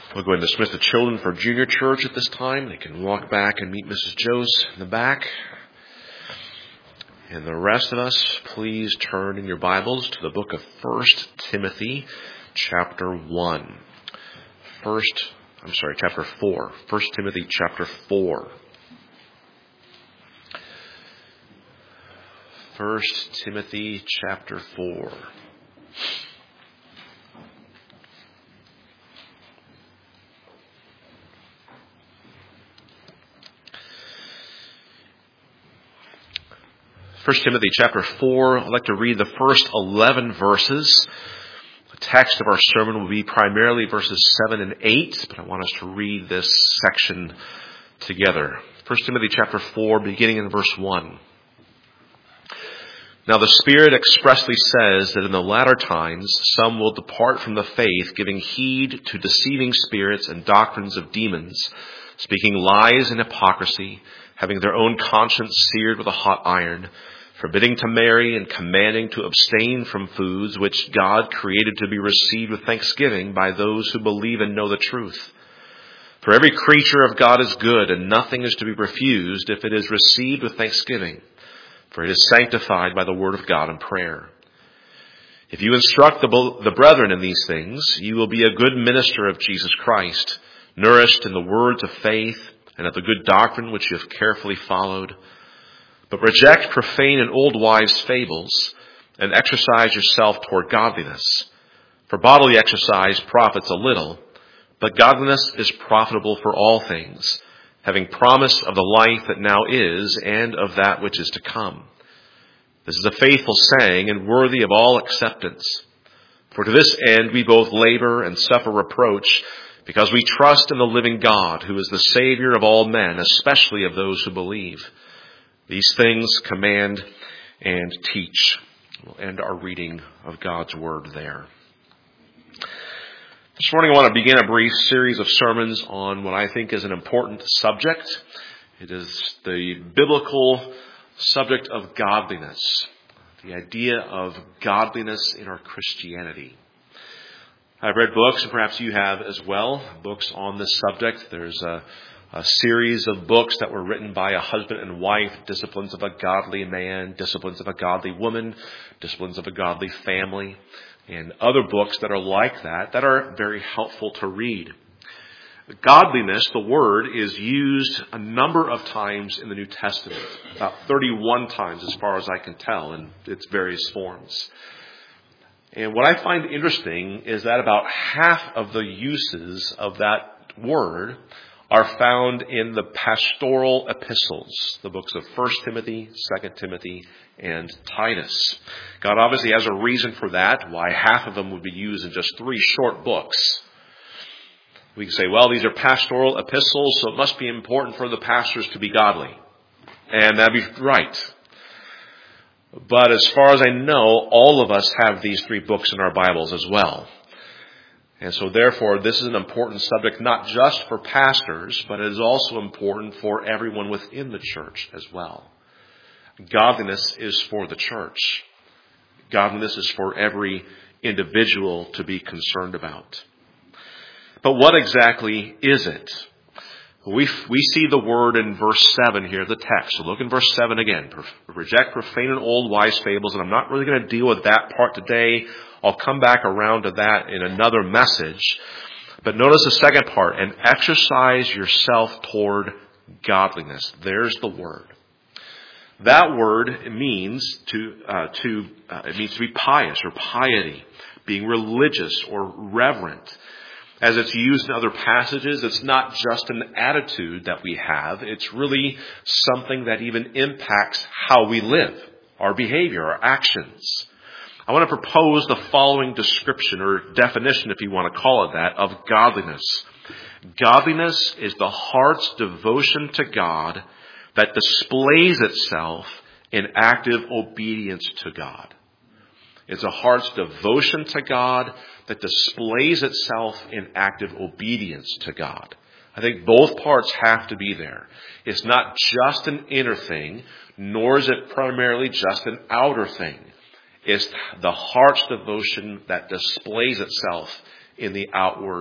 We'll go ahead and dismiss the children for junior church at this time. They can walk back and meet Mrs. Jose in the back. And the rest of us, please turn in your Bibles to the book of 1 Timothy, chapter 1. Chapter 4. 1 Timothy, chapter 4. 1 Timothy, chapter 4. First Timothy chapter 4, I'd like to read the first 11 verses. The text of our sermon will be primarily verses 7 and 8, but I want us to read this section together. 1 Timothy chapter 4, beginning in verse 1. Now the Spirit expressly says that in the latter times some will depart from the faith, giving heed to deceiving spirits and doctrines of demons, speaking lies and hypocrisy, having their own conscience seared with a hot iron, forbidding to marry and commanding to abstain from foods which God created to be received with thanksgiving by those who believe and know the truth. For every creature of God is good, and nothing is to be refused if it is received with thanksgiving, for it is sanctified by the word of God and prayer. If you instruct the brethren in these things, you will be a good minister of Jesus Christ, nourished in the words of faith and of the good doctrine which you have carefully followed. But reject profane and old wives' fables, and exercise yourself toward godliness. For bodily exercise profits a little, but godliness is profitable for all things, having promise of the life that now is and of that which is to come. This is a faithful saying and worthy of all acceptance. For to this end we both labor and suffer reproach, because we trust in the living God, who is the Savior of all men, especially of those who believe. These things command and teach. We'll end our reading of God's Word there. This morning I want to begin a brief series of sermons on what I think is an important subject. It is the biblical subject of godliness, the idea of godliness in our Christianity. I've read books, and perhaps you have as well, books on this subject. There's a series of books that were written by a husband and wife, Disciplines of a Godly Man, Disciplines of a Godly Woman, Disciplines of a Godly Family, and other books that are like that are very helpful to read. Godliness, the word, is used a number of times in the New Testament, about 31 times as far as I can tell in its various forms. And what I find interesting is that about half of the uses of that word are found in the pastoral epistles, the books of 1 Timothy, 2 Timothy, and Titus. God obviously has a reason for that, why half of them would be used in just 3 short books. We can say, well, these are pastoral epistles, so it must be important for the pastors to be godly. And that'd be right. But as far as I know, all of us have these 3 books in our Bibles as well. And so therefore, this is an important subject, not just for pastors, but it is also important for everyone within the church as well. Godliness is for the church. Godliness is for every individual to be concerned about. But what exactly is it? We see the word in verse 7 here, the text. So look in verse 7 again. Reject profane and old wise fables. And I'm not really going to deal with that part today. I'll come back around to that in another message. But notice the second part. And exercise yourself toward godliness. There's the word. That word means to be pious or piety, being religious or reverent. As it's used in other passages, it's not just an attitude that we have. It's really something that even impacts how we live, our behavior, our actions. I want to propose the following description or definition, if you want to call it that, of godliness. Godliness is the heart's devotion to God that displays itself in active obedience to God. It's a heart's devotion to God that displays itself in active obedience to God. I think both parts have to be there. It's not just an inner thing, nor is it primarily just an outer thing. It's the heart's devotion that displays itself in the outward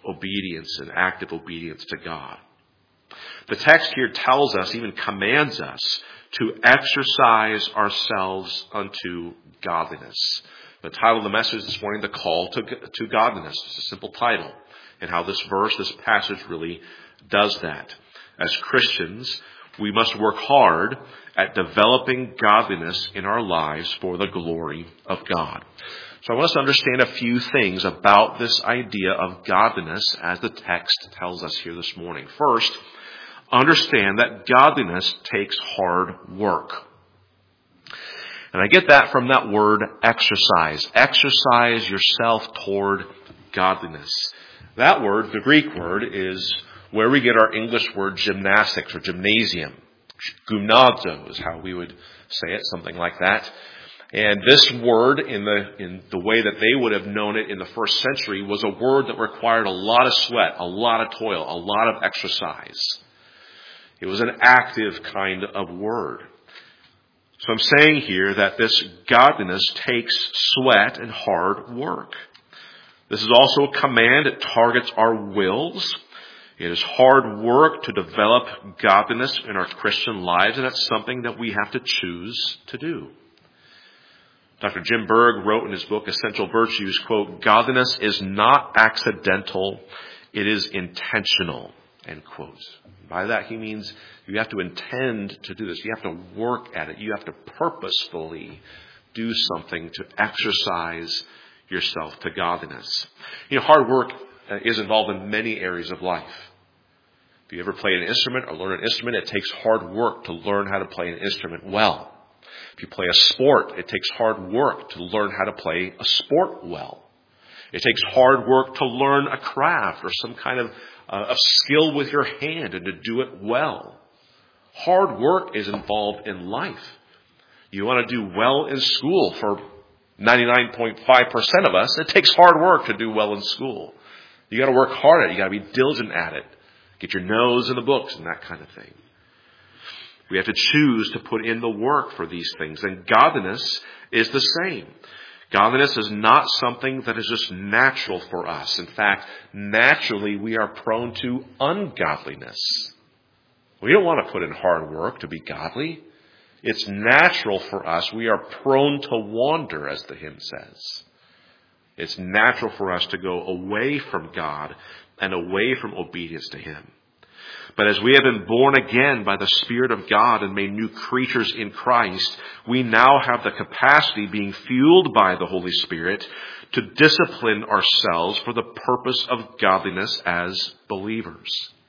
obedience and active obedience to God. The text here tells us, even commands us, to exercise ourselves unto godliness. The title of the message this morning, The Call to Godliness. It's a simple title. And how this passage really does that. As Christians, we must work hard at developing godliness in our lives for the glory of God. So I want us to understand a few things about this idea of godliness as the text tells us here this morning. First, understand that godliness takes hard work. And I get that from that word exercise. Exercise yourself toward godliness. That word, the Greek word, is where we get our English word gymnastics or gymnasium. Gymnazo is how we would say it, something like that. And this word, in the way that they would have known it in the first century, was a word that required a lot of sweat, a lot of toil, a lot of exercise. It was an active kind of word. So I'm saying here that this godliness takes sweat and hard work. This is also a command. It targets our wills. It is hard work to develop godliness in our Christian lives, and that's something that we have to choose to do. Dr. Jim Berg wrote in his book, Essential Virtues, quote, "Godliness is not accidental, it is intentional," end quote. By that he means you have to intend to do this. You have to work at it. You have to purposefully do something to exercise yourself to godliness. Hard work is involved in many areas of life. If you ever play an instrument or learn an instrument, it takes hard work to learn how to play an instrument well. If you play a sport, it takes hard work to learn how to play a sport well. It takes hard work to learn a craft or some kind of skill with your hand and to do it well. Hard work is involved in life. You want to do well in school. For 99.5% of us, it takes hard work to do well in school. You got to work hard at it. You got to be diligent at it. Get your nose in the books and that kind of thing. We have to choose to put in the work for these things. And godliness is the same. Godliness is not something that is just natural for us. In fact, naturally we are prone to ungodliness. We don't want to put in hard work to be godly. It's natural for us. We are prone to wander, as the hymn says. It's natural for us to go away from God and away from obedience to Him. But as we have been born again by the Spirit of God and made new creatures in Christ, we now have the capacity, being fueled by the Holy Spirit, to discipline ourselves for the purpose of godliness as believers.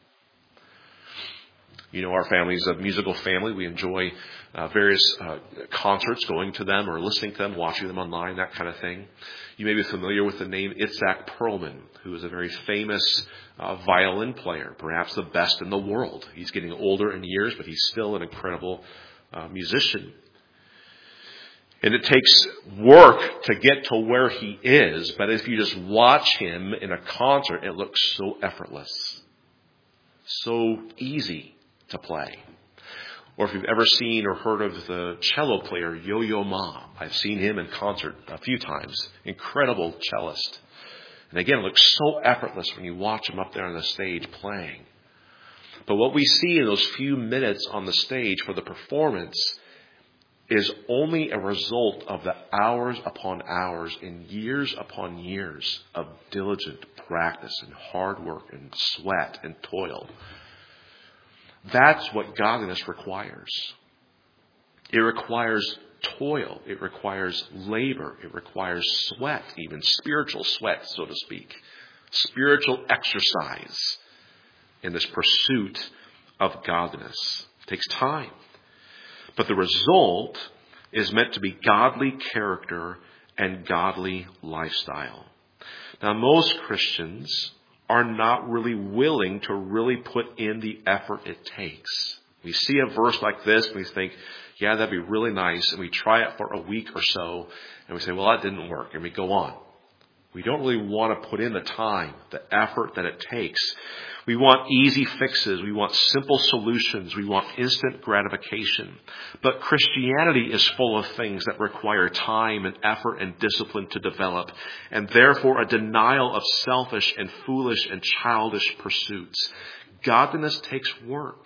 Our family is a musical family. We enjoy various concerts, going to them or listening to them, watching them online, that kind of thing. You may be familiar with the name Itzhak Perlman, who is a very famous violin player, perhaps the best in the world. He's getting older in years, but he's still an incredible musician. And it takes work to get to where he is, but if you just watch him in a concert, it looks so effortless, so easy to play. Or if you've ever seen or heard of the cello player Yo-Yo Ma, I've seen him in concert a few times. Incredible cellist. And again, it looks so effortless when you watch him up there on the stage playing. But what we see in those few minutes on the stage for the performance is only a result of the hours upon hours and years upon years of diligent practice and hard work and sweat and toil. That's what godliness requires. It requires toil. It requires labor. It requires sweat, even spiritual sweat, so to speak. Spiritual exercise in this pursuit of godliness. It takes time. But the result is meant to be godly character and godly lifestyle. Now, most Christians are not really willing to really put in the effort it takes. We see a verse like this and we think, yeah, that'd be really nice. And we try it for a week or so and we say, well, that didn't work. And we go on. We don't really want to put in the time, the effort that it takes. We want easy fixes. We want simple solutions. We want instant gratification. But Christianity is full of things that require time and effort and discipline to develop, and therefore a denial of selfish and foolish and childish pursuits. Godliness takes work.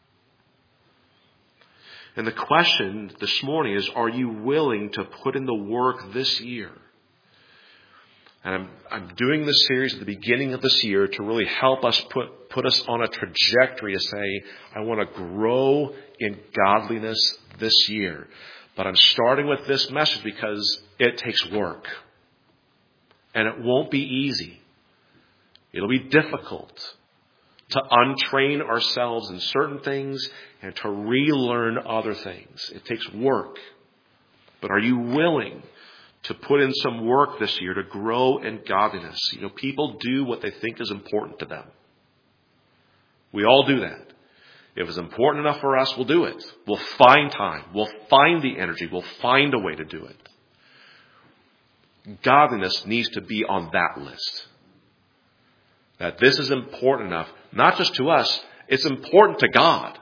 And the question this morning is, are you willing to put in the work this year? And I'm doing this series at the beginning of this year to really help us put us on a trajectory to say, I want to grow in godliness this year. But I'm starting with this message because it takes work. And it won't be easy. It'll be difficult to untrain ourselves in certain things and to relearn other things. It takes work. But are you willing to put in some work this year to grow in godliness? You know, people do what they think is important to them. We all do that. If it's important enough for us, we'll do it. We'll find time. We'll find the energy. We'll find a way to do it. Godliness needs to be on that list. That this is important enough, not just to us, it's important to God.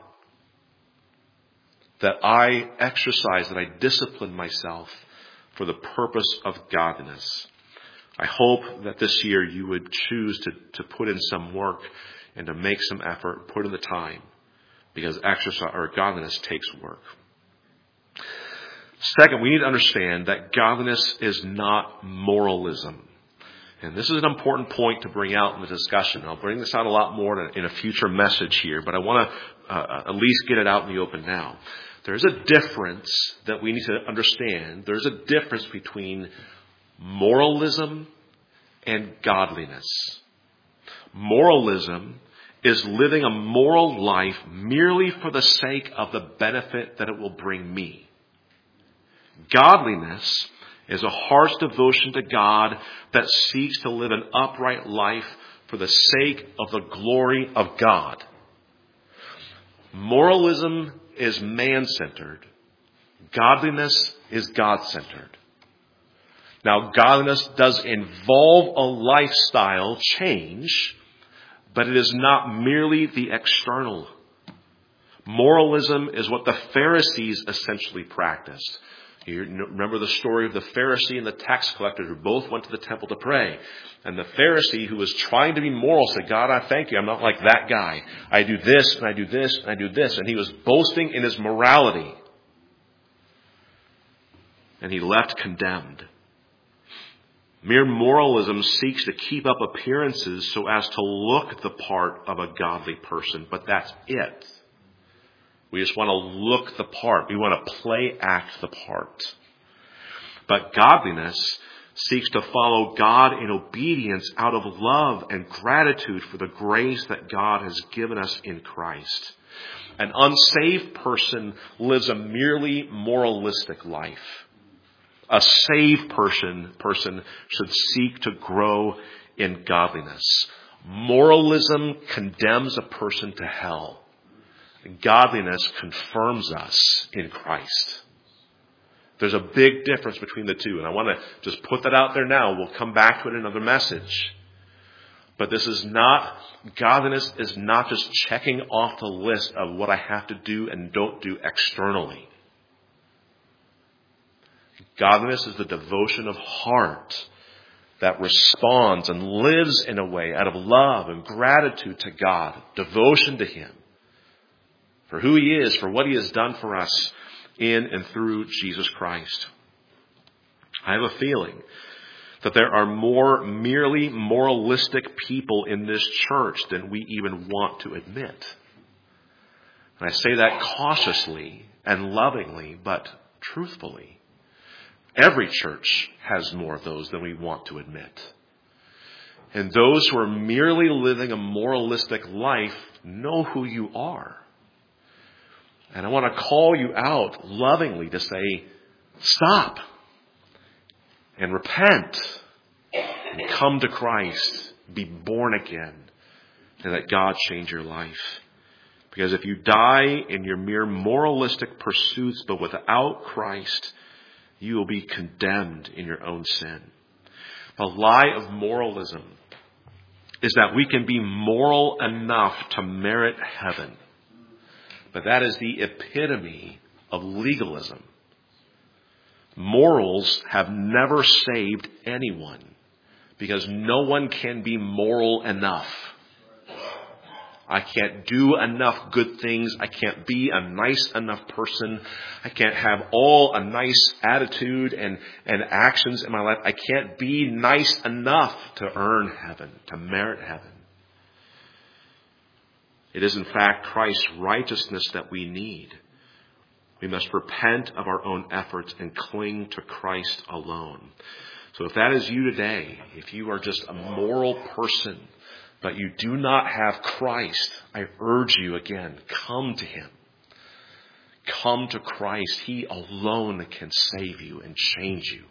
That I exercise, that I discipline myself for the purpose of godliness. I hope that this year you would choose to put in some work and to make some effort, put in the time, because exercise or godliness takes work. Second, we need to understand that godliness is not moralism. And this is an important point to bring out in the discussion. I'll bring this out a lot more in a future message here, but I want to at least get it out in the open now. There's a difference that we need to understand. There's a difference between moralism and godliness. Moralism is living a moral life merely for the sake of the benefit that it will bring me. Godliness is a heart's devotion to God that seeks to live an upright life for the sake of the glory of God. Moralism is man-centered. Godliness is God-centered. Now, godliness does involve a lifestyle change, but it is not merely the external. Moralism is what the Pharisees essentially practiced. You remember the story of the Pharisee and the tax collector who both went to the temple to pray. And the Pharisee, who was trying to be moral, said, God, I thank you. I'm not like that guy. I do this, and I do this, and I do this. And he was boasting in his morality. And he left condemned. Mere moralism seeks to keep up appearances so as to look the part of a godly person. But that's it. We just want to look the part. We want to play act the part. But godliness seeks to follow God in obedience out of love and gratitude for the grace that God has given us in Christ. An unsaved person lives a merely moralistic life. A saved person should seek to grow in godliness. Moralism condemns a person to hell. Godliness confirms us in Christ. There's a big difference between the two. And I want to just put that out there now. We'll come back to it in another message. But godliness is not just checking off the list of what I have to do and don't do externally. Godliness is the devotion of heart that responds and lives in a way out of love and gratitude to God, devotion to Him, for who He is, for what He has done for us in and through Jesus Christ. I have a feeling that there are more merely moralistic people in this church than we even want to admit. And I say that cautiously and lovingly, but truthfully. Every church has more of those than we want to admit. And those who are merely living a moralistic life know who you are. And I want to call you out lovingly to say, stop and repent and come to Christ, be born again, and let God change your life. Because if you die in your mere moralistic pursuits but without Christ, you will be condemned in your own sin. The lie of moralism is that we can be moral enough to merit heaven. But that is the epitome of legalism. Morals have never saved anyone because no one can be moral enough. I can't do enough good things. I can't be a nice enough person. I can't have all a nice attitude and actions in my life. I can't be nice enough to earn heaven, to merit heaven. It is in fact Christ's righteousness that we need. We must repent of our own efforts and cling to Christ alone. So if that is you today, if you are just a moral person, but you do not have Christ, I urge you again, come to Him. Come to Christ. He alone can save you and change you.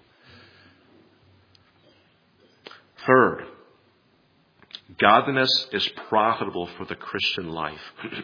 Third, godliness is profitable for the Christian life.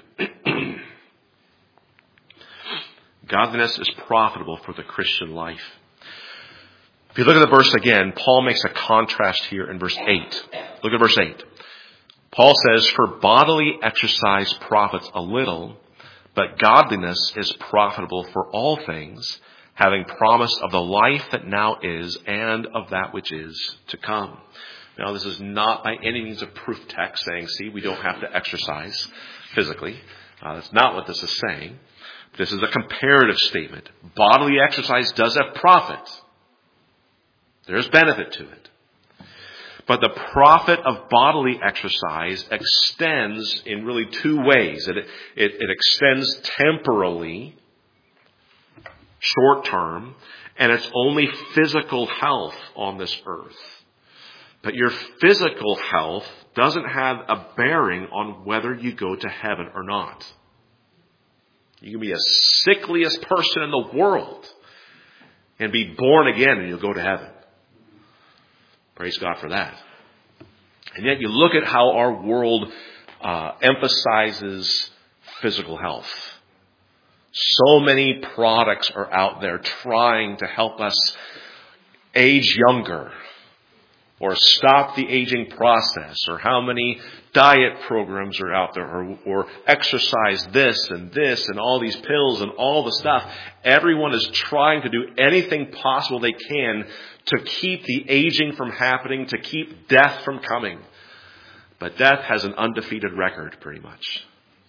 Godliness is profitable for the Christian life. If you look at the verse again, Paul makes a contrast here in verse 8. Look at verse 8. Paul says, "For bodily exercise profits a little, but godliness is profitable for all things, having promise of the life that now is and of that which is to come." Now, this is not by any means a proof text saying, see, we don't have to exercise physically. That's not what this is saying. This is a comparative statement. Bodily exercise does have profit. There's benefit to it. But the profit of bodily exercise extends in really two ways. It extends temporally, short term, and it's only physical health on this earth. But your physical health doesn't have a bearing on whether you go to heaven or not. You can be the sickliest person in the world and be born again and you'll go to heaven. Praise God for that. And yet you look at how our world emphasizes physical health. So many products are out there trying to help us age younger or stop the aging process, or how many diet programs are out there, or exercise this and all these pills and all the stuff. Everyone is trying to do anything possible they can to keep the aging from happening, to keep death from coming. But death has an undefeated record, pretty much.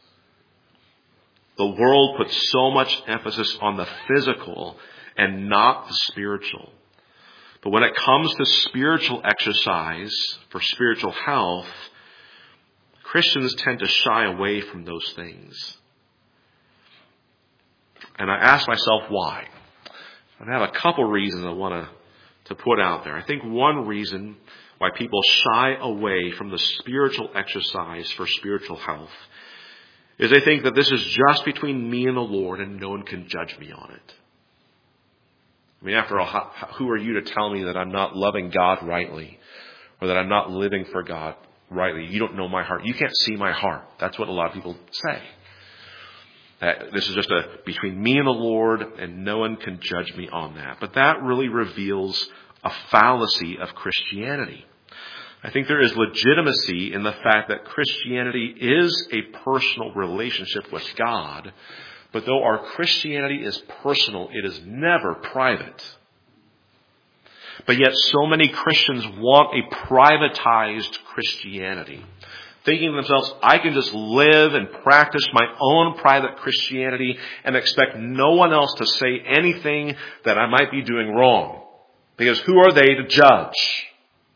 The world puts so much emphasis on the physical and not the spiritual. But when it comes to spiritual exercise for spiritual health, Christians tend to shy away from those things. And I ask myself why. I have a couple reasons I want to put out there. I think one reason why people shy away from the spiritual exercise for spiritual health is they think that this is just between me and the Lord and no one can judge me on it. I mean, after all, who are you to tell me that I'm not loving God rightly or that I'm not living for God rightly? You don't know my heart. You can't see my heart. That's what a lot of people say. This is just between me and the Lord, and no one can judge me on that. But that really reveals a fallacy of Christianity. I think there is legitimacy in the fact that Christianity is a personal relationship with God. But though our Christianity is personal, it is never private. But yet so many Christians want a privatized Christianity, thinking to themselves, I can just live and practice my own private Christianity and expect no one else to say anything that I might be doing wrong. Because who are they to judge?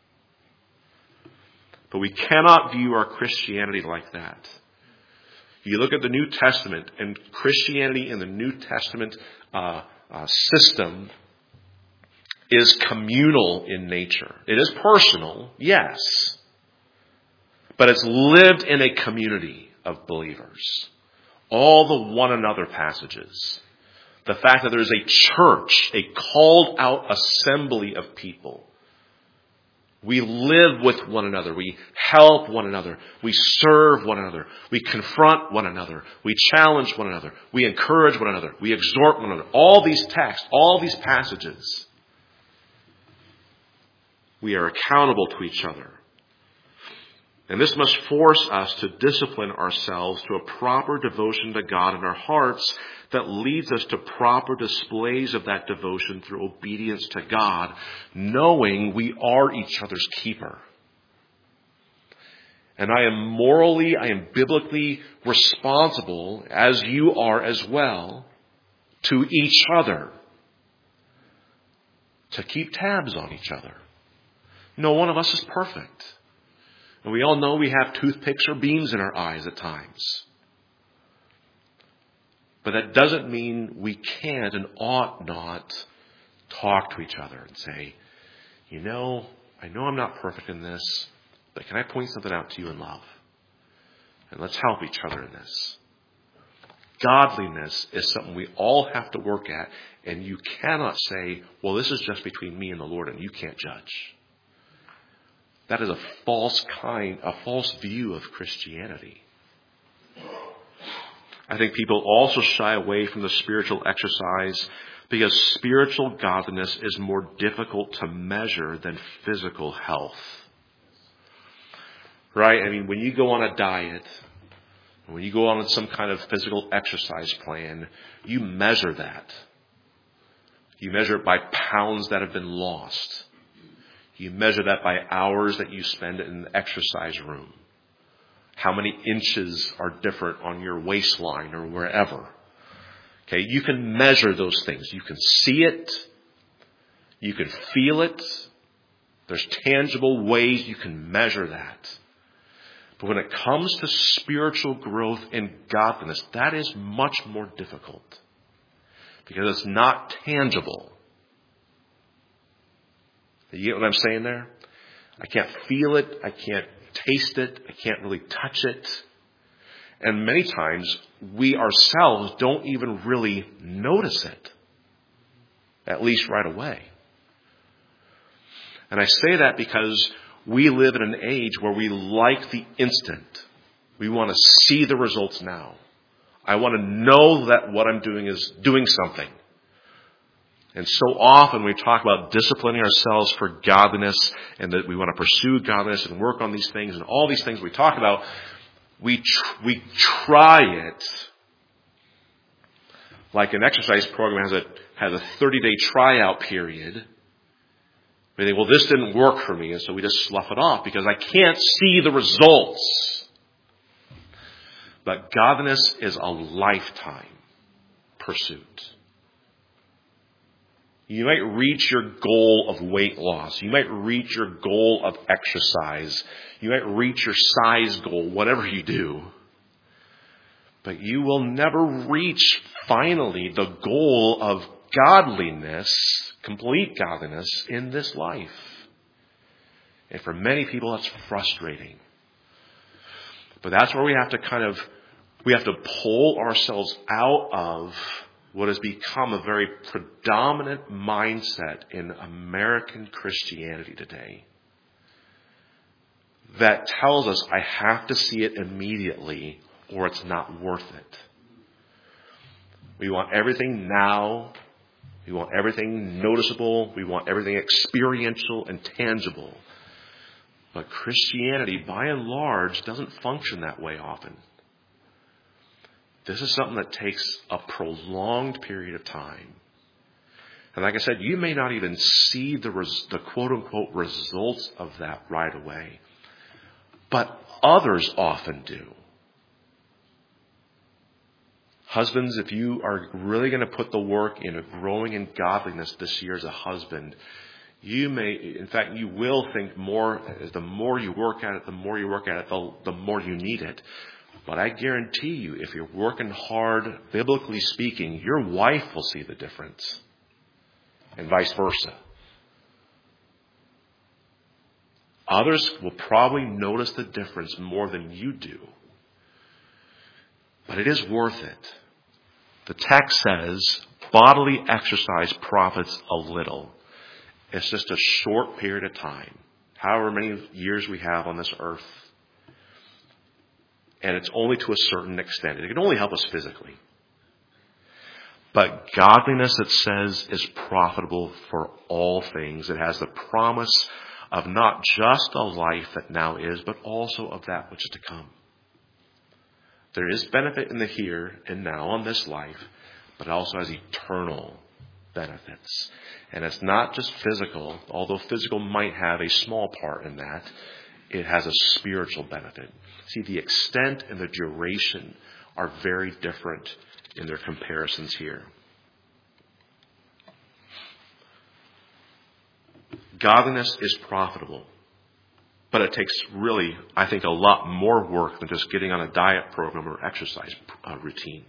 But we cannot view our Christianity like that. You look at the New Testament, and Christianity in the New Testament system is communal in nature. It is personal, yes, but it's lived in a community of believers. All the one another passages. The fact that there is a church, a called out assembly of people. We live with one another. We help one another. We serve one another. We confront one another. We challenge one another. We encourage one another. We exhort one another. All these texts, all these passages We are accountable to each other. And this must force us to discipline ourselves to a proper devotion to God in our hearts that leads us to proper displays of that devotion through obedience to God, knowing we are each other's keeper. And I am biblically responsible, as you are as well, to each other, to keep tabs on each other. No one of us is perfect. And we all know we have toothpicks or beams in our eyes at times. But that doesn't mean we can't and ought not talk to each other and say, I know I'm not perfect in this, but can I point something out to you in love? And let's help each other in this. Godliness is something we all have to work at, and you cannot say, well, this is just between me and the Lord, and you can't judge. That is a false view of Christianity. I think people also shy away from the spiritual exercise because spiritual godliness is more difficult to measure than physical health. Right? I mean, when you go on a diet, when you go on some kind of physical exercise plan, you measure that. You measure it by pounds that have been lost. You measure that by hours that you spend in the exercise room. How many inches are different on your waistline or wherever. Okay, you can measure those things. You can see it. You can feel it. There's tangible ways you can measure that. But when it comes to spiritual growth and godliness, that is much more difficult. Because it's not tangible. You get what I'm saying there? I can't feel it. I can't taste it. I can't really touch it. And many times, we ourselves don't even really notice it. At least right away. And I say that because we live in an age where we like the instant. We want to see the results now. I want to know that what I'm doing is doing something. And so often we talk about disciplining ourselves for godliness and that we want to pursue godliness and work on these things and all these things we talk about. We try it like an exercise program has a 30-day tryout period. We think, well, this didn't work for me, and so we just slough it off because I can't see the results. But godliness is a lifetime pursuit. You might reach your goal of weight loss. You might reach your goal of exercise. You might reach your size goal, whatever you do. But you will never reach, finally, the goal of godliness, complete godliness, in this life. And for many people, that's frustrating. But that's where we have to pull ourselves out of what has become a very predominant mindset in American Christianity today that tells us I have to see it immediately or it's not worth it. We want everything now. We want everything noticeable. We want everything experiential and tangible. But Christianity, by and large, doesn't function that way often. This is something that takes a prolonged period of time. And like I said, you may not even see the quote-unquote results of that right away. But others often do. Husbands, if you are really going to put the work into growing in godliness this year as a husband, you will think more, the more you work at it, the more you need it. But I guarantee you, if you're working hard, biblically speaking, your wife will see the difference. And vice versa. Others will probably notice the difference more than you do. But it is worth it. The text says, bodily exercise profits a little. It's just a short period of time. However many years we have on this earth. And it's only to a certain extent. It can only help us physically. But godliness, it says, is profitable for all things. It has the promise of not just a life that now is, but also of that which is to come. There is benefit in the here and now on this life, but it also has eternal benefits. And it's not just physical, although physical might have a small part in that. It has a spiritual benefit. See, the extent and the duration are very different in their comparisons here. Godliness is profitable, but it takes really, I think, a lot more work than just getting on a diet program or exercise routine.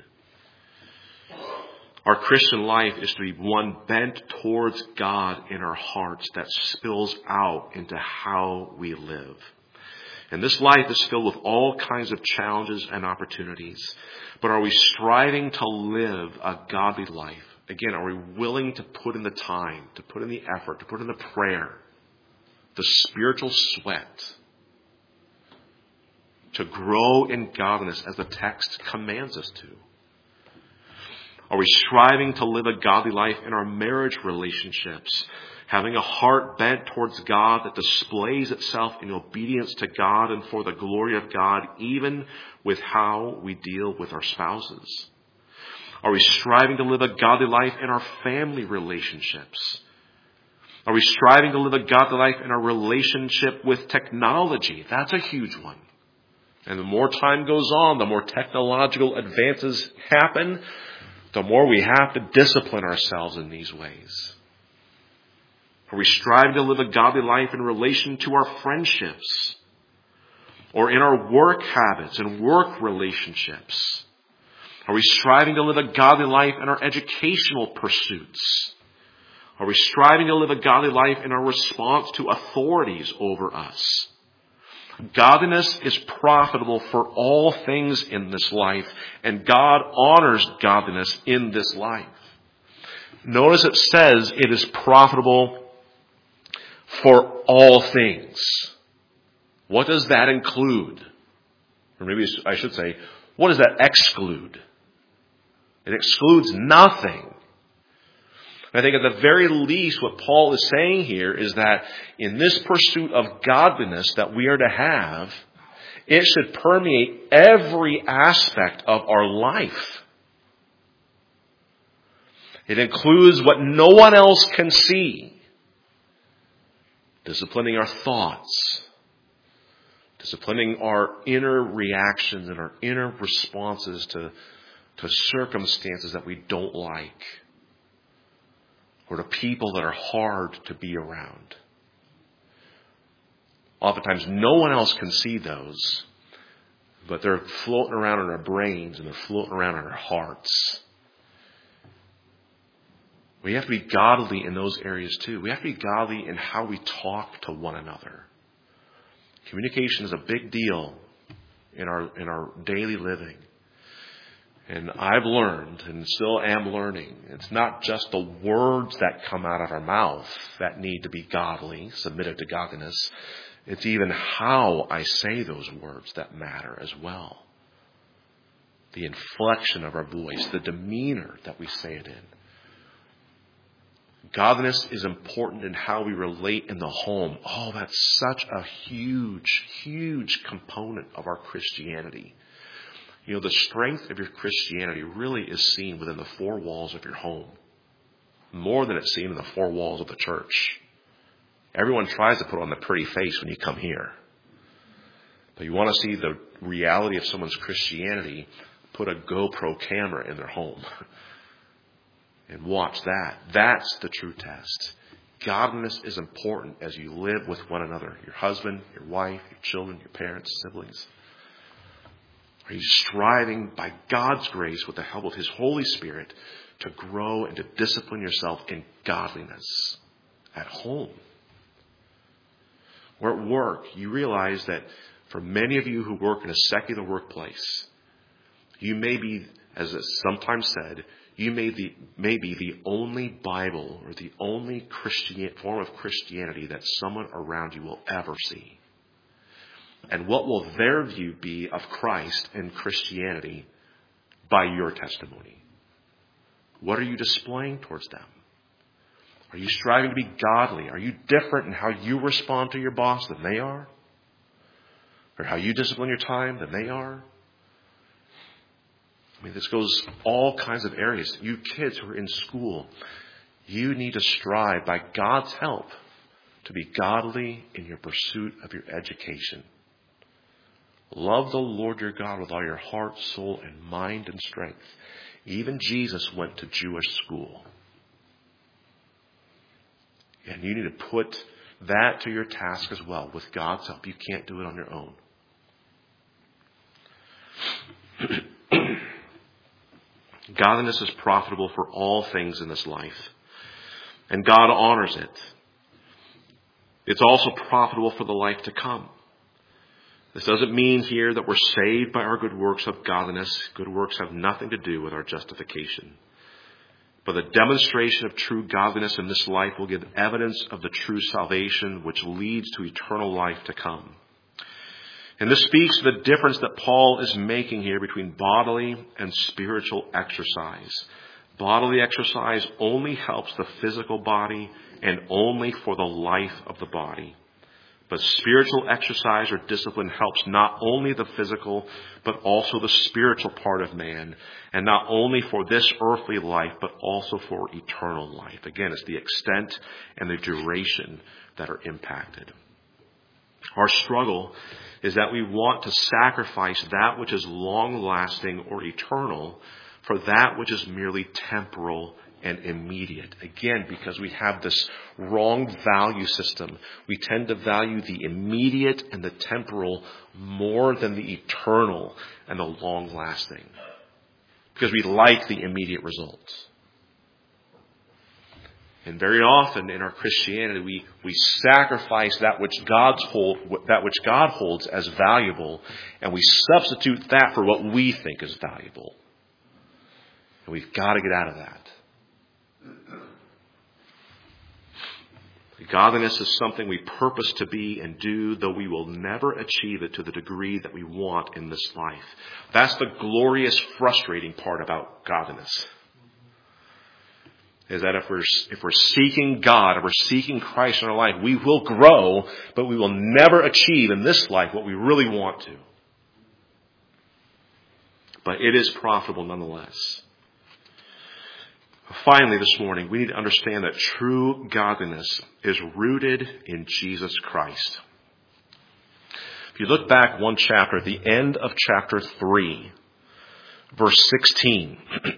Our Christian life is to be one bent towards God in our hearts that spills out into how we live. And this life is filled with all kinds of challenges and opportunities. But are we striving to live a godly life? Again, are we willing to put in the time, to put in the effort, to put in the prayer, the spiritual sweat, to grow in godliness as the text commands us to? Are we striving to live a godly life in our marriage relationships, having a heart bent towards God that displays itself in obedience to God and for the glory of God, even with how we deal with our spouses? Are we striving to live a godly life in our family relationships? Are we striving to live a godly life in our relationship with technology? That's a huge one. And the more time goes on, the more technological advances happen, the more we have to discipline ourselves in these ways. Are we striving to live a godly life in relation to our friendships or in our work habits and work relationships? Are we striving to live a godly life in our educational pursuits? Are we striving to live a godly life in our response to authorities over us? Godliness is profitable for all things in this life, and God honors godliness in this life. Notice it says it is profitable for all things. What does that include? Or maybe I should say, what does that exclude? It excludes nothing. I think at the very least what Paul is saying here is that in this pursuit of godliness that we are to have, it should permeate every aspect of our life. It includes what no one else can see. Disciplining our thoughts. Disciplining our inner reactions and our inner responses to circumstances that we don't like. Or to people that are hard to be around. Oftentimes no one else can see those, but they're floating around in our brains and they're floating around in our hearts. We have to be godly in those areas too. We have to be godly in how we talk to one another. Communication is a big deal in our daily living. And I've learned, and still am learning, it's not just the words that come out of our mouth that need to be godly, submitted to godliness. It's even how I say those words that matter as well. The inflection of our voice, the demeanor that we say it in. Godliness is important in how we relate in the home. Oh, that's such a huge, huge component of our Christianity. You know, the strength of your Christianity really is seen within the four walls of your home. More than it's seen in the four walls of the church. Everyone tries to put on the pretty face when you come here. But you want to see the reality of someone's Christianity, put a GoPro camera in their home. And watch that. That's the true test. Godliness is important as you live with one another. Your husband, your wife, your children, your parents, siblings. Are you striving by God's grace with the help of His Holy Spirit to grow and to discipline yourself in godliness at home? Or at work, you realize that for many of you who work in a secular workplace, you may be, as it's sometimes said, you may be the only Bible or the only form of Christianity that someone around you will ever see. And what will their view be of Christ and Christianity by your testimony? What are you displaying towards them? Are you striving to be godly? Are you different in how you respond to your boss than they are? Or how you discipline your time than they are? I mean, this goes all kinds of areas. You kids who are in school, you need to strive by God's help to be godly in your pursuit of your education. Love the Lord your God with all your heart, soul, and mind and strength. Even Jesus went to Jewish school. And you need to put that to your task as well. With God's help, you can't do it on your own. Godliness is profitable for all things in this life. And God honors it. It's also profitable for the life to come. This doesn't mean here that we're saved by our good works of godliness. Good works have nothing to do with our justification. But the demonstration of true godliness in this life will give evidence of the true salvation which leads to eternal life to come. And this speaks to the difference that Paul is making here between bodily and spiritual exercise. Bodily exercise only helps the physical body and only for the life of the body. But spiritual exercise or discipline helps not only the physical, but also the spiritual part of man. And not only for this earthly life, but also for eternal life. Again, it's the extent and the duration that are impacted. Our struggle is that we want to sacrifice that which is long-lasting or eternal for that which is merely temporal and immediate. Again, because we have this wrong value system. We tend to value the immediate and the temporal more than the eternal and the long-lasting. Because we like the immediate results. And very often in our Christianity, we sacrifice that which God holds as valuable, and we substitute that for what we think is valuable. And we've got to get out of that. Godliness is something we purpose to be and do, though we will never achieve it to the degree that we want in this life. That's the glorious, frustrating part about godliness. Is that if we're seeking God, if we're seeking Christ in our life, we will grow, but we will never achieve in this life what we really want to. But it is profitable nonetheless. Finally, this morning, we need to understand that true godliness is rooted in Jesus Christ. If you look back one chapter, at the end of chapter 3, verse 16.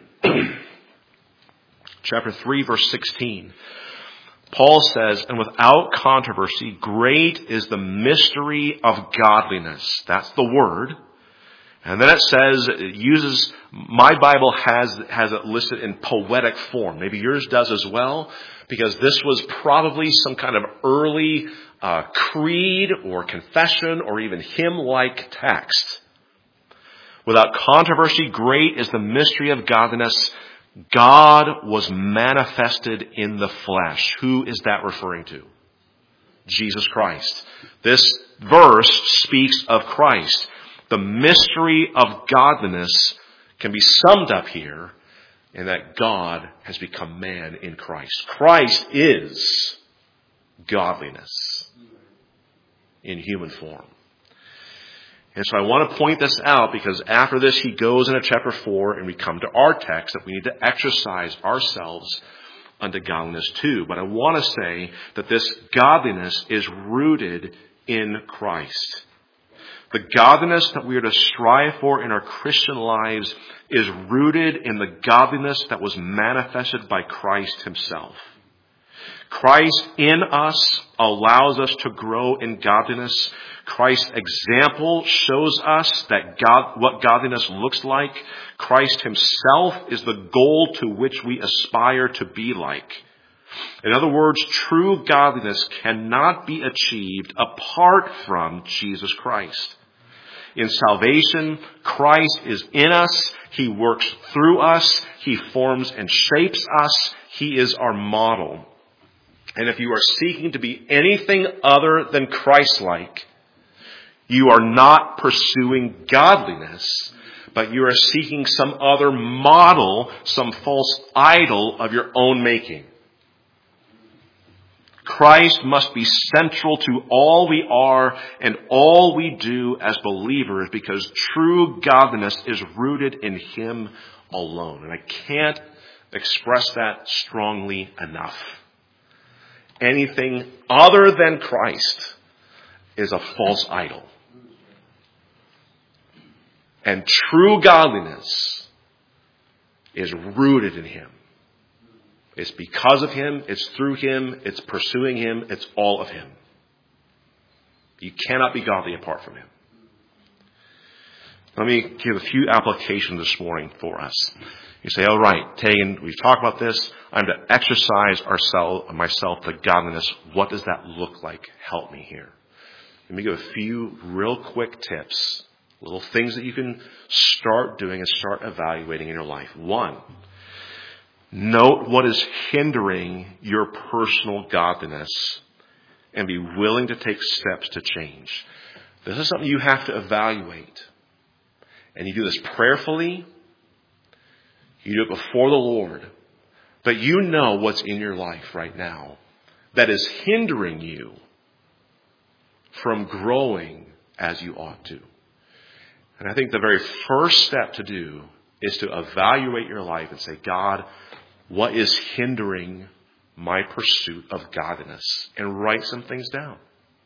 Chapter 3, verse 16. Paul says, and without controversy, great is the mystery of godliness. That's the word. And then it says, it uses, my Bible has it listed in poetic form. Maybe yours does as well, because this was probably some kind of early creed or confession or even hymn-like text. Without controversy, great is the mystery of godliness. God was manifested in the flesh. Who is that referring to? Jesus Christ. This verse speaks of Christ. The mystery of godliness can be summed up here in that God has become man in Christ. Christ is godliness in human form. And so I want to point this out because after this he goes into chapter 4 and we come to our text that we need to exercise ourselves unto godliness too. But I want to say that this godliness is rooted in Christ. The godliness that we are to strive for in our Christian lives is rooted in the godliness that was manifested by Christ himself. Christ in us allows us to grow in godliness. Christ's example shows us that what godliness looks like. Christ himself is the goal to which we aspire to be like. In other words, true godliness cannot be achieved apart from Jesus Christ. In salvation, Christ is in us. He works through us. He forms and shapes us. He is our model. And if you are seeking to be anything other than Christ-like, you are not pursuing godliness, but you are seeking some other model, some false idol of your own making. Christ must be central to all we are and all we do as believers, because true godliness is rooted in Him alone. And I can't express that strongly enough. Anything other than Christ is a false idol. And true godliness is rooted in Him. It's because of Him, it's through Him, it's pursuing Him, it's all of Him. You cannot be godly apart from Him. Let me give a few applications this morning for us. You say, all right, Tegan, we've talked about this. I'm to exercise myself to godliness. What does that look like? Help me here. Let me give a few real quick tips, little things that you can start doing and start evaluating in your life. 1, note what is hindering your personal godliness and be willing to take steps to change. This is something you have to evaluate. And you do this prayerfully. You do it before the Lord. But you know what's in your life right now that is hindering you from growing as you ought to. And I think the very first step to do is to evaluate your life and say, God, what is hindering my pursuit of godliness? And write some things down.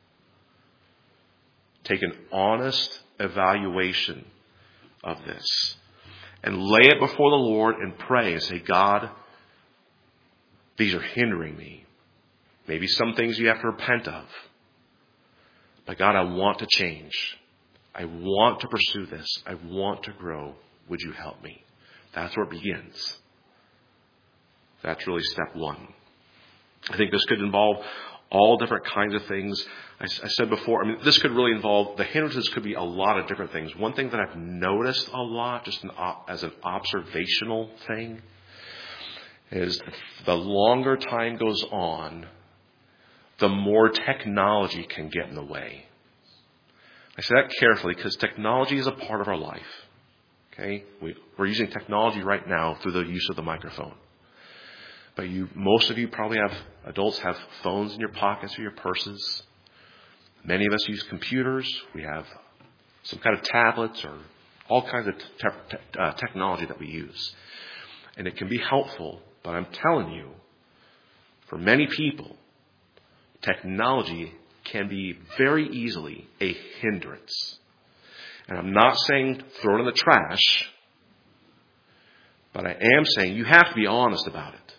Take an honest evaluation of this and lay it before the Lord and pray and say, God, these are hindering me. Maybe some things you have to repent of. But God, I want to change. I want to pursue this. I want to grow. Would you help me? That's where it begins. That's really step 1. I think this could involve all different kinds of things. I said before, this could really involve, the hindrances could be a lot of different things. One thing that I've noticed a lot, just as an observational thing, is the longer time goes on, the more technology can get in the way. I say that carefully because technology is a part of our life. Okay? We're using technology right now through the use of the microphone. But most of you probably adults have phones in your pockets or your purses. Many of us use computers. We have some kind of tablets or all kinds of technology that we use. And it can be helpful, but I'm telling you, for many people, technology can be very easily a hindrance. And I'm not saying throw it in the trash, but I am saying you have to be honest about it.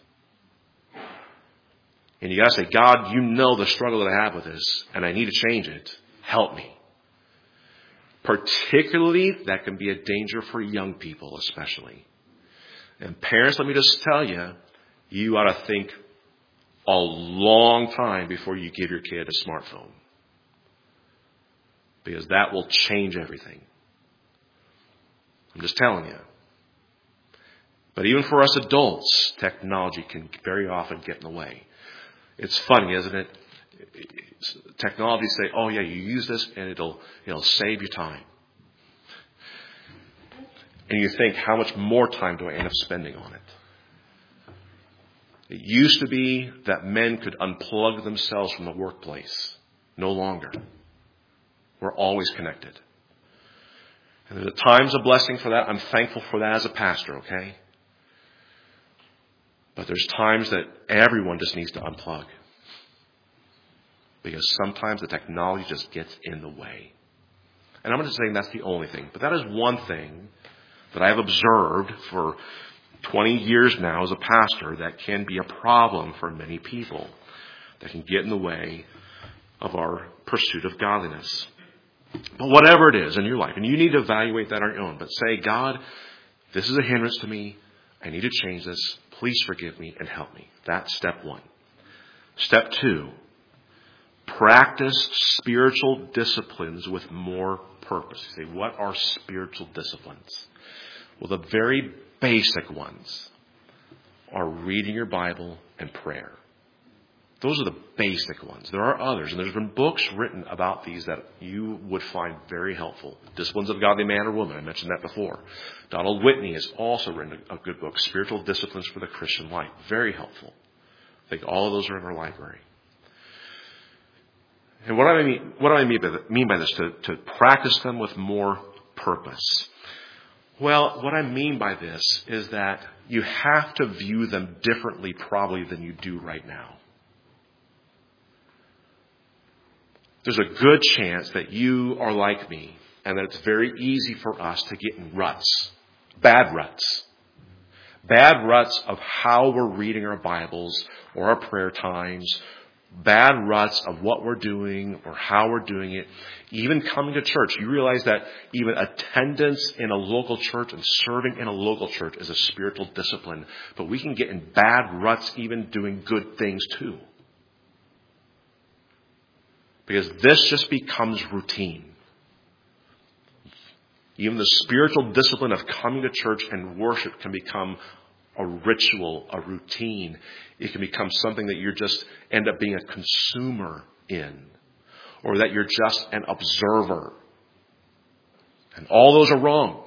And you got to say, God, you know the struggle that I have with this, and I need to change it. Help me. Particularly, that can be a danger for young people, especially. And parents, let me just tell you, you ought to think a long time before you give your kid a smartphone. Because that will change everything. I'm just telling you. But even for us adults, technology can very often get in the way. It's funny, isn't it? Technology say, oh yeah, you use this and it'll save you time. And you think, how much more time do I end up spending on it? It used to be that men could unplug themselves from the workplace. No longer. We're always connected. And there's times a blessing for that. I'm thankful for that as a pastor, okay? But there's times that everyone just needs to unplug. Because sometimes the technology just gets in the way. And I'm not saying that's the only thing. But that is one thing that I have observed for 20 years now as a pastor that can be a problem for many people. That can get in the way of our pursuit of godliness. But whatever it is in your life, and you need to evaluate that on your own. But say, God, this is a hindrance to me. I need to change this. Please forgive me and help me. That's step 1. Step 2, practice spiritual disciplines with more purpose. You say, what are spiritual disciplines? Well, the very basic ones are reading your Bible and prayer. Those are the basic ones. There are others, and there's been books written about these that you would find very helpful. Disciplines of a Godly Man or Woman, I mentioned that before. Donald Whitney has also written a good book, Spiritual Disciplines for the Christian Life. Very helpful. I think all of those are in our library. And what do I mean by this? To practice them with more purpose. Well, what I mean by this is that you have to view them differently probably than you do right now. There's a good chance that you are like me and that it's very easy for us to get in ruts. Bad ruts. Bad ruts of how we're reading our Bibles or our prayer times. Bad ruts of what we're doing or how we're doing it. Even coming to church. You realize that even attendance in a local church and serving in a local church is a spiritual discipline. But we can get in bad ruts even doing good things too. Because this just becomes routine. Even the spiritual discipline of coming to church and worship can become a ritual, a routine. It can become something that you just end up being a consumer in. Or that you're just an observer. And all those are wrong.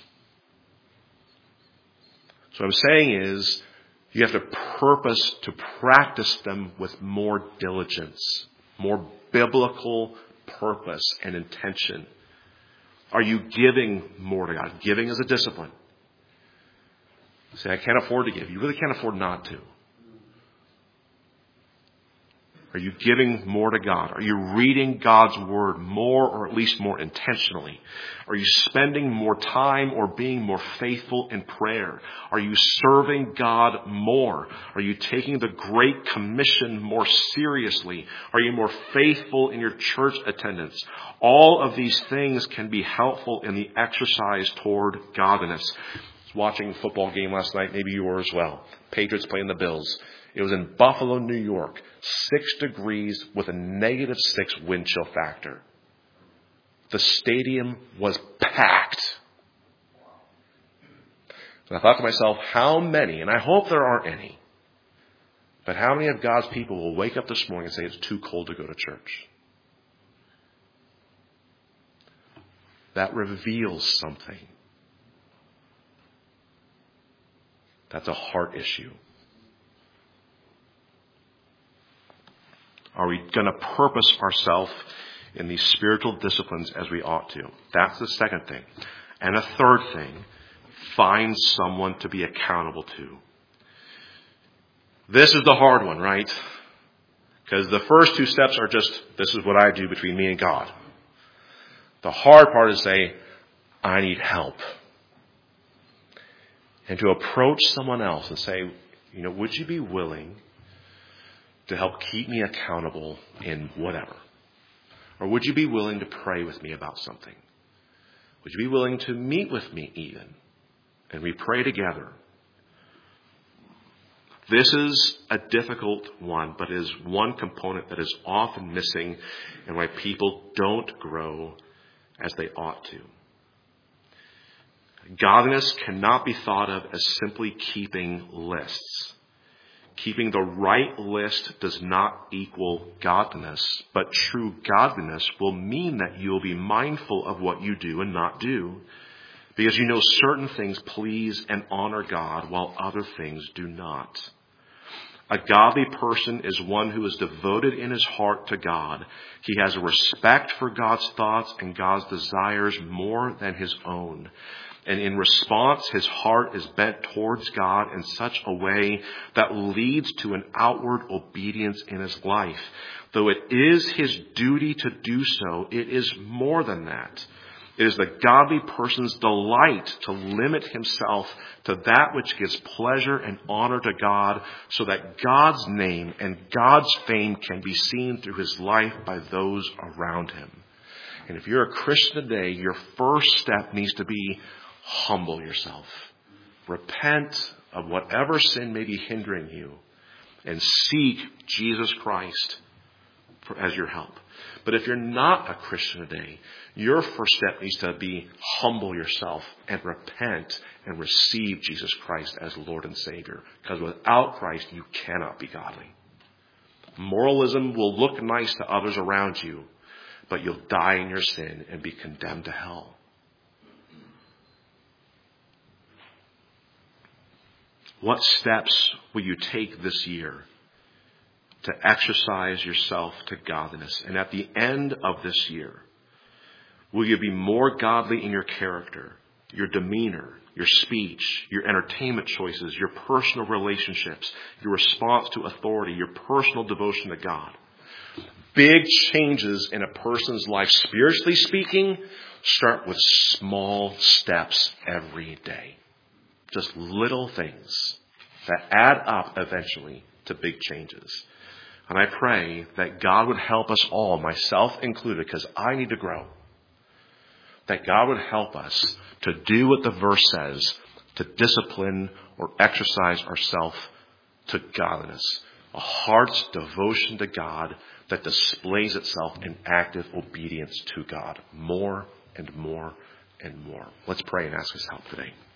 So what I'm saying is, you have to purpose to practice them with more diligence. More biblical purpose and intention. Are you giving more to God? Giving is a discipline. Say, I can't afford to give. You really can't afford not to. Are you giving more to God? Are you reading God's Word more or at least more intentionally? Are you spending more time or being more faithful in prayer? Are you serving God more? Are you taking the Great Commission more seriously? Are you more faithful in your church attendance? All of these things can be helpful in the exercise toward godliness. I was watching a football game last night. Maybe you were as well. Patriots playing the Bills. It was in Buffalo, New York, 6 degrees with a -6 wind chill factor. The stadium was packed. And I thought to myself, how many, and I hope there aren't any, but how many of God's people will wake up this morning and say it's too cold to go to church? That reveals something. That's a heart issue. Are we going to purpose ourselves in these spiritual disciplines as we ought to? That's the second thing. And a third thing, find someone to be accountable to. This is the hard one, right? Because the first 2 steps are just, this is what I do between me and God. The hard part is say, I need help. And to approach someone else and say, would you be willing to help keep me accountable in whatever? Or would you be willing to pray with me about something? Would you be willing to meet with me even? And we pray together. This is a difficult one, but is one component that is often missing and why people don't grow as they ought to. Godliness cannot be thought of as simply keeping lists. Keeping the right list does not equal godliness, but true godliness will mean that you will be mindful of what you do and not do, because you know certain things please and honor God while other things do not. A godly person is one who is devoted in his heart to God. He has a respect for God's thoughts and God's desires more than his own. And in response, his heart is bent towards God in such a way that leads to an outward obedience in his life. Though it is his duty to do so, it is more than that. It is the godly person's delight to limit himself to that which gives pleasure and honor to God, so that God's name and God's fame can be seen through his life by those around him. And if you're a Christian today, your first step needs to be humble yourself. Repent of whatever sin may be hindering you and seek Jesus Christ as your help. But if you're not a Christian today, your first step needs to be humble yourself and repent and receive Jesus Christ as Lord and Savior. Because without Christ, you cannot be godly. Moralism will look nice to others around you, but you'll die in your sin and be condemned to hell. What steps will you take this year to exercise yourself to godliness. And at the end of this year, will you be more godly in your character, your demeanor, your speech, your entertainment choices, your personal relationships, your response to authority, your personal devotion to God? Big changes in a person's life, spiritually speaking, start with small steps every day. Just little things that add up eventually to big changes. And I pray that God would help us all, myself included, because I need to grow. That God would help us to do what the verse says, to discipline or exercise ourselves to godliness. A heart's devotion to God that displays itself in active obedience to God more and more and more. Let's pray and ask His help today.